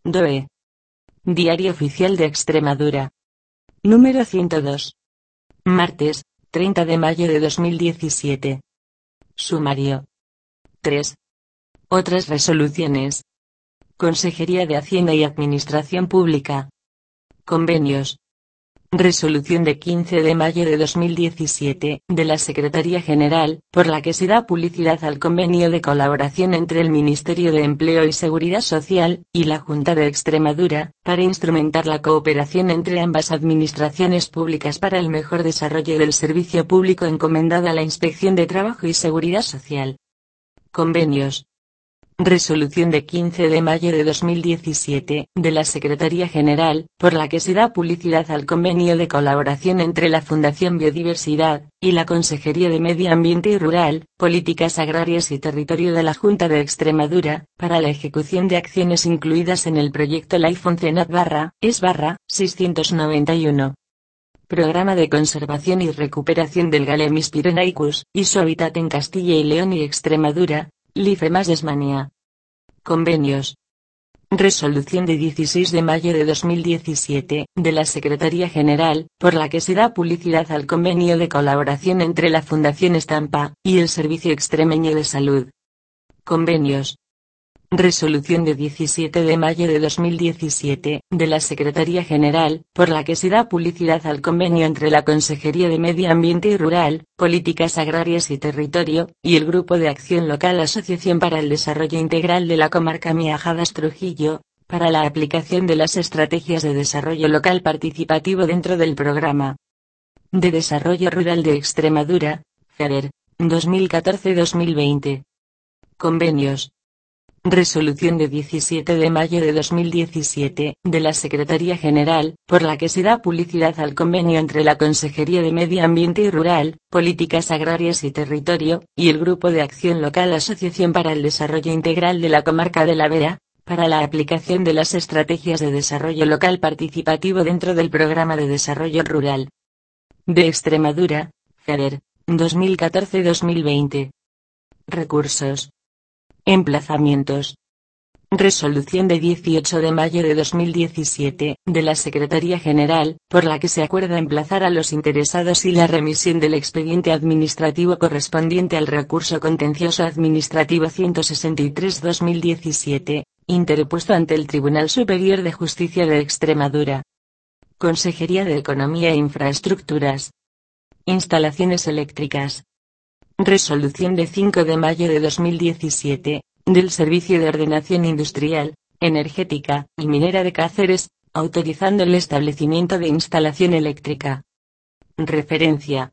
DOE. Diario Oficial de Extremadura. Número 102. Martes, 30 de mayo de 2017. Sumario. 3. Otras resoluciones. Consejería de Hacienda y Administración Pública. Convenios. Resolución de 15 de mayo de 2017, de la Secretaría General, por la que se da publicidad al convenio de colaboración entre el Ministerio de Empleo y Seguridad Social, y la Junta de Extremadura, para instrumentar la cooperación entre ambas administraciones públicas para el mejor desarrollo del servicio público encomendado a la Inspección de Trabajo y Seguridad Social. Convenios. Resolución de 15 de mayo de 2017, de la Secretaría General, por la que se da publicidad al convenio de colaboración entre la Fundación Biodiversidad, y la Consejería de Medio Ambiente y Rural, Políticas Agrarias y Territorio de la Junta de Extremadura, para la ejecución de acciones incluidas en el proyecto Ley Foncenat-ES-691. Programa de conservación y recuperación del Galemis pyrenaicus, y su hábitat en Castilla y León y Extremadura, Lifemas-Desmania. Convenios. Resolución de 16 de mayo de 2017, de la Secretaría General, por la que se da publicidad al convenio de colaboración entre la Fundación Estampa, y el Servicio Extremeño de Salud. Convenios. Resolución de 17 de mayo de 2017, de la Secretaría General, por la que se da publicidad al convenio entre la Consejería de Medio Ambiente y Rural, Políticas Agrarias y Territorio, y el Grupo de Acción Local Asociación para el Desarrollo Integral de la Comarca Miajadas-Trujillo, para la aplicación de las estrategias de desarrollo local participativo dentro del Programa de Desarrollo Rural de Extremadura, FEDER, 2014-2020. Convenios. Resolución de 17 de mayo de 2017, de la Secretaría General, por la que se da publicidad al convenio entre la Consejería de Medio Ambiente y Rural, Políticas Agrarias y Territorio, y el Grupo de Acción Local Asociación para el Desarrollo Integral de la Comarca de la Vera, para la aplicación de las estrategias de desarrollo local participativo dentro del Programa de Desarrollo Rural de Extremadura, FEDER, 2014-2020. Recursos. Emplazamientos. Resolución de 18 de mayo de 2017, de la Secretaría General, por la que se acuerda emplazar a los interesados y la remisión del expediente administrativo correspondiente al recurso contencioso administrativo 163-2017, interpuesto ante el Tribunal Superior de Justicia de Extremadura. Consejería de Economía e Infraestructuras. Instalaciones eléctricas. Resolución de 5 de mayo de 2017, del Servicio de Ordenación Industrial, Energética y Minera de Cáceres, autorizando el establecimiento de instalación eléctrica. Referencia.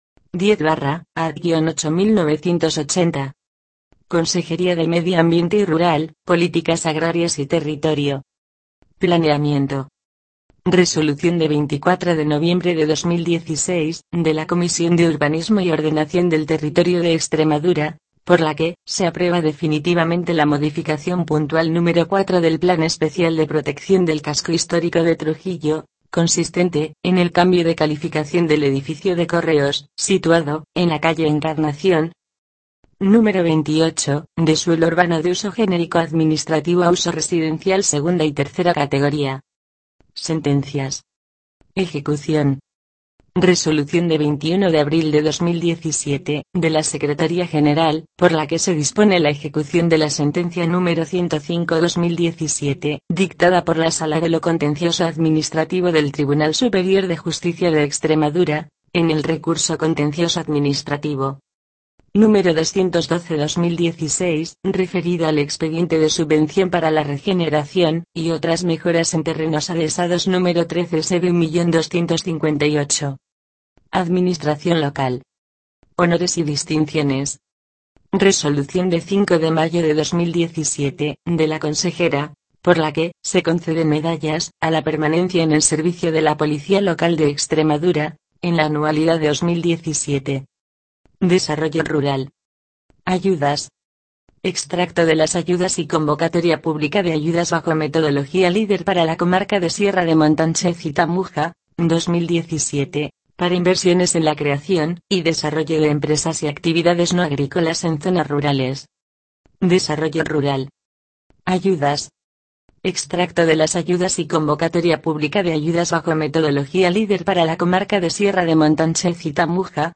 10/AD-8980. Consejería de Medio Ambiente y Rural, Políticas Agrarias y Territorio. Planeamiento. Resolución de 24 de noviembre de 2016, de la Comisión de Urbanismo y Ordenación del Territorio de Extremadura, por la que se aprueba definitivamente la modificación puntual número 4 del Plan Especial de Protección del Casco Histórico de Trujillo, consistente en el cambio de calificación del edificio de correos, situado en la calle Encarnación, número 28, de suelo urbano de uso genérico administrativo a uso residencial segunda y tercera categoría. Sentencias. Ejecución. Resolución de 21 de abril de 2017, de la Secretaría General, por la que se dispone la ejecución de la sentencia número 105/2017, dictada por la Sala de lo Contencioso Administrativo del Tribunal Superior de Justicia de Extremadura, en el recurso contencioso administrativo número 212/2016, referido al expediente de subvención para la regeneración y otras mejoras en terrenos adhesados número 13/1.258. Administración local. Honores y distinciones. Resolución de 5 de mayo de 2017, de la consejera, por la que se conceden medallas a la permanencia en el servicio de la Policía Local de Extremadura, en la anualidad de 2017. Desarrollo rural. Ayudas. Extracto de las ayudas y convocatoria pública de ayudas bajo metodología líder para la comarca de Sierra de Montánchez y Tamuja, 2017, para inversiones en la creación y desarrollo de empresas y actividades no agrícolas en zonas rurales. Desarrollo rural. Ayudas. Extracto de las ayudas y convocatoria pública de ayudas bajo metodología líder para la comarca de Sierra de Montánchez y Tamuja,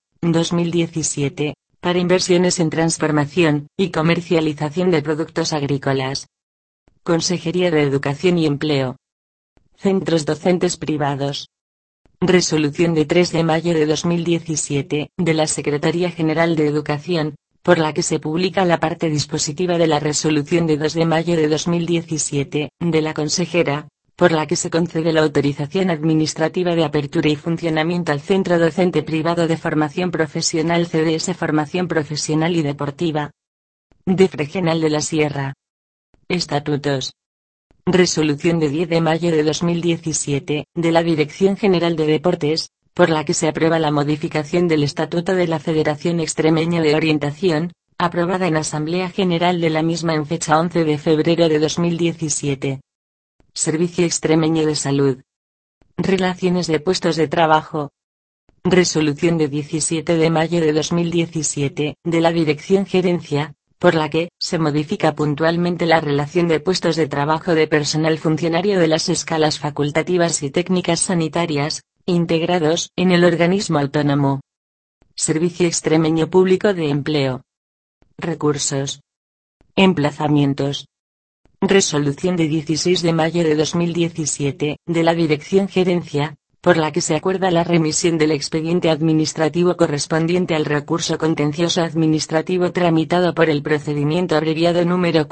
2017, para inversiones en transformación y comercialización de productos agrícolas. Consejería de Educación y Empleo. Centros docentes privados. Resolución de 3 de mayo de 2017, de la Secretaría General de Educación, por la que se publica la parte dispositiva de la resolución de 2 de mayo de 2017, de la consejera, por la que se concede la autorización administrativa de apertura y funcionamiento al Centro Docente Privado de Formación Profesional CDS Formación Profesional y Deportiva de Fregenal de la Sierra. Estatutos. Resolución de 10 de mayo de 2017, de la Dirección General de Deportes, por la que se aprueba la modificación del Estatuto de la Federación Extremeña de Orientación, aprobada en Asamblea General de la misma en fecha 11 de febrero de 2017. Servicio Extremeño de Salud. Relaciones de puestos de trabajo. Resolución de 17 de mayo de 2017, de la Dirección Gerencia, por la que se modifica puntualmente la relación de puestos de trabajo de personal funcionario de las escalas facultativas y técnicas sanitarias, integrados en el organismo autónomo. Servicio Extremeño Público de Empleo. Recursos. Emplazamientos. Resolución de 16 de mayo de 2017, de la Dirección Gerencia, por la que se acuerda la remisión del expediente administrativo correspondiente al recurso contencioso administrativo tramitado por el procedimiento abreviado número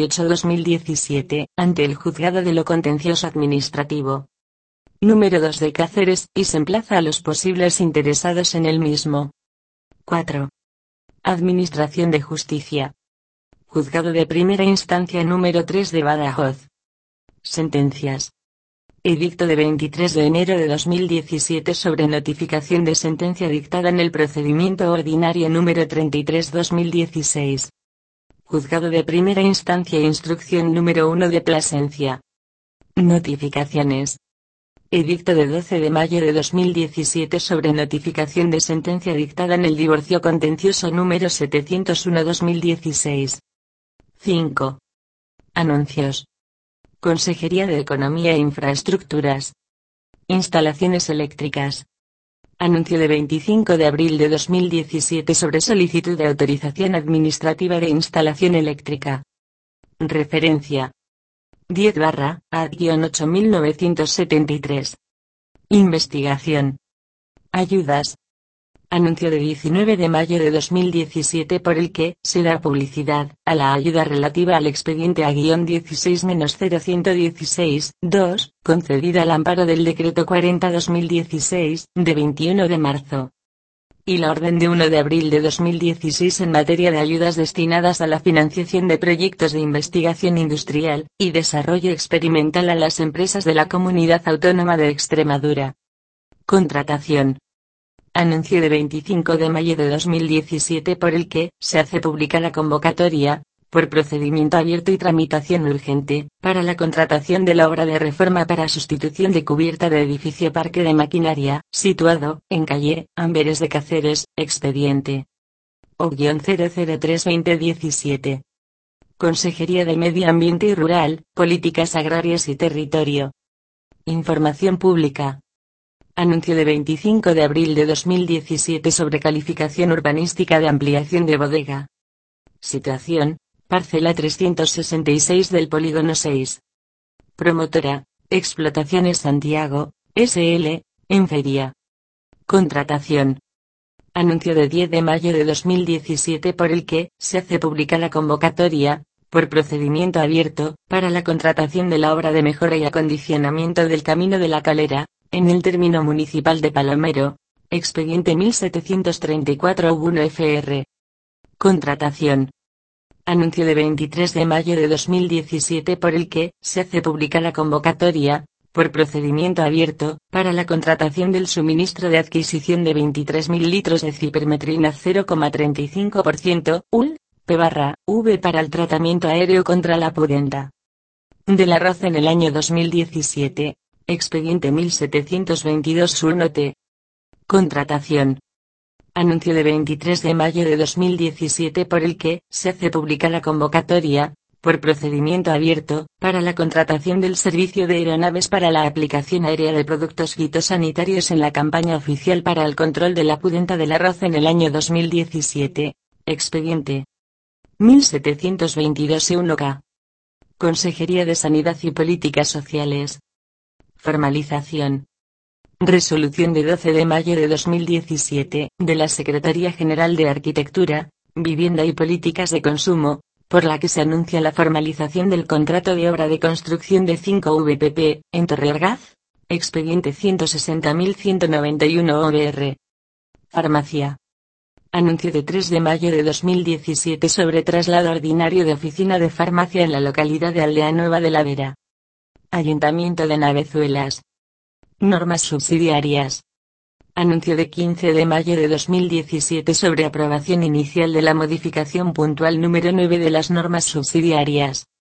48/2017, ante el Juzgado de lo Contencioso Administrativo número 2 de Cáceres, y se emplaza a los posibles interesados en el mismo. 4. Administración de Justicia. Juzgado de Primera Instancia número 3 de Badajoz. Sentencias. Edicto de 23 de enero de 2017 sobre notificación de sentencia dictada en el procedimiento ordinario número 33/2016. Juzgado de Primera Instancia Instrucción número 1 de Plasencia. Notificaciones. Edicto de 12 de mayo de 2017 sobre notificación de sentencia dictada en el divorcio contencioso número 701/2016. 5. Anuncios. Consejería de Economía e Infraestructuras. Instalaciones eléctricas. Anuncio de 25 de abril de 2017 sobre solicitud de autorización administrativa de instalación eléctrica. Referencia. 10/AD-8973. Investigación. Ayudas. Anuncio de 19 de mayo de 2017 por el que se da publicidad a la ayuda relativa al expediente A-16-0116-2, concedida al amparo del Decreto 40/2016, de 21 de marzo. Y la Orden de 1 de abril de 2016 en materia de ayudas destinadas a la financiación de proyectos de investigación industrial y desarrollo experimental a las empresas de la Comunidad Autónoma de Extremadura. Contratación. Anuncio de 25 de mayo de 2017 por el que se hace pública la convocatoria, por procedimiento abierto y tramitación urgente, para la contratación de la obra de reforma para sustitución de cubierta de edificio Parque de Maquinaria, situado en calle Amberes de Cáceres, expediente O-003-2017. Consejería de Medio Ambiente y Rural, Políticas Agrarias y Territorio. Información pública. Anuncio de 25 de abril de 2017 sobre calificación urbanística de ampliación de bodega. Situación: parcela 366 del polígono 6. Promotora: Explotaciones Santiago, S.L., en Feria. Contratación. Anuncio de 10 de mayo de 2017 por el que se hace pública la convocatoria, por procedimiento abierto, para la contratación de la obra de mejora y acondicionamiento del Camino de la Calera, en el término municipal de Palomero, expediente 1734-1 fr. Contratación. Anuncio de 23 de mayo de 2017 por el que se hace pública la convocatoria, por procedimiento abierto, para la contratación del suministro de adquisición de 23.000 litros de cipermetrina 0,35%, UL, P/V para el tratamiento aéreo contra la pudenda del arroz en el año 2017, expediente 1722-1 t. Contratación. Anuncio de 23 de mayo de 2017 por el que se hace pública la convocatoria, por procedimiento abierto, para la contratación del servicio de aeronaves para la aplicación aérea de productos fitosanitarios en la campaña oficial para el control de la pudenta del arroz en el año 2017. Expediente 1722-1K. Consejería de Sanidad y Políticas Sociales. Formalización. Resolución de 12 de mayo de 2017, de la Secretaría General de Arquitectura, Vivienda y Políticas de Consumo, por la que se anuncia la formalización del contrato de obra de construcción de 5 VPP, en Torreargaz. Expediente 160.191-OBR. Farmacia. Anuncio de 3 de mayo de 2017 sobre traslado ordinario de oficina de farmacia en la localidad de Aldea Nueva de la Vera. Ayuntamiento de Navezuelas. Normas subsidiarias. Anuncio de 15 de mayo de 2017 sobre aprobación inicial de la modificación puntual número 9 de las normas subsidiarias.